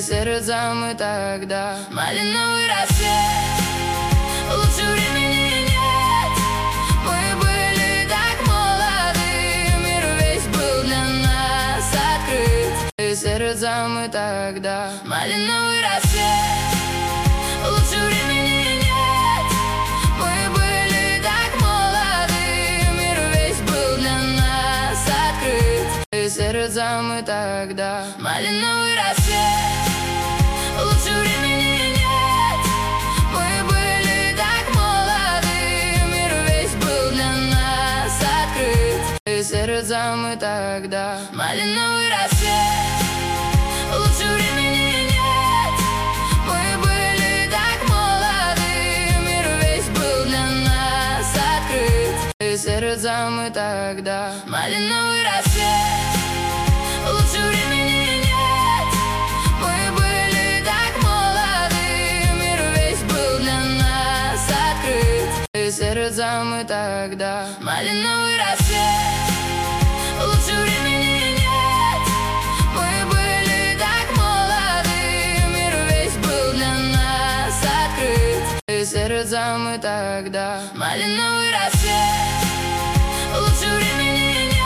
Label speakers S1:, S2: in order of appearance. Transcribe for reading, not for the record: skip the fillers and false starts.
S1: сердца мы тогда. Малиновый рассвет, лучше времени нет. Мы были так молоды, мир весь был для нас открыт. Сердца мы тогда. Малиновый рассвет, лучше времени нет. Мы были так молоды, мир весь был для нас открыт. Сердца мы тогда. Малиновый рассвет, лучше времени нет. Мы были так молоды, мир весь был для нас открыт. Сердца мы тогда. Малиновый рассвет, лучше времени нет. Мы были так молоды, мир весь был для нас открыт. Сердца мы тогда. Малиновый рассвет, лучше времени нет. Мы были так молоды, мир весь был для нас открыт. Сердца мы тогда. Малиновый рассвет, лучше времени нет. Мы были так молоды, мир весь был для нас открыт. Сердца мы тогда. Малиновый рассвет.